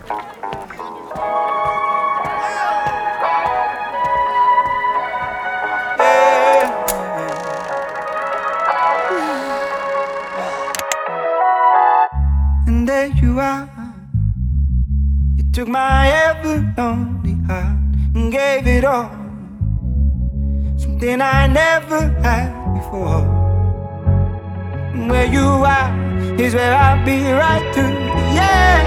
And there you are. You took my ever lonely heart and gave it all, something I never had before. And where you are is where I'll be right to the end.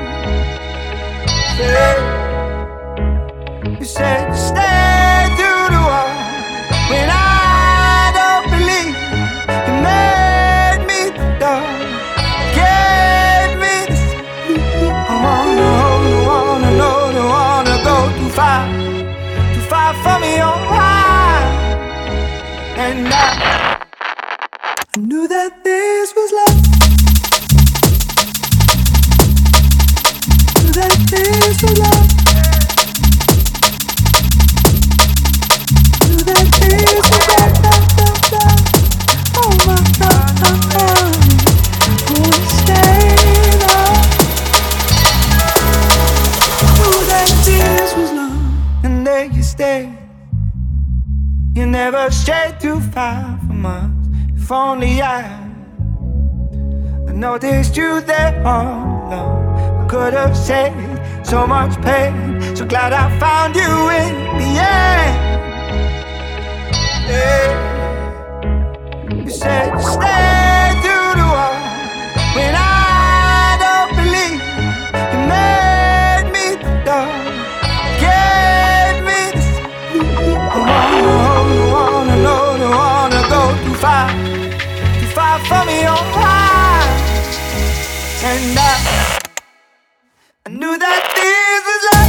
You said stay through the wall when I don't believe. You made me the dog, gave me the sleep. I wanna know, don't wanna go too far from your heart. And I knew that this was love. Knew that this was love. Knew that this was love, love, love, love. Oh my God, wanna stay love. Knew that this was love, and there you stay. You never strayed too far from us. If only I noticed you there all alone, I could have saved so much pain. So glad I found you in the end. Yeah. You said stay through the wall when I don't believe. You made me the dog, gave me the sleep. I wanna know, don't wanna go too far from your heart. And I knew that this was love.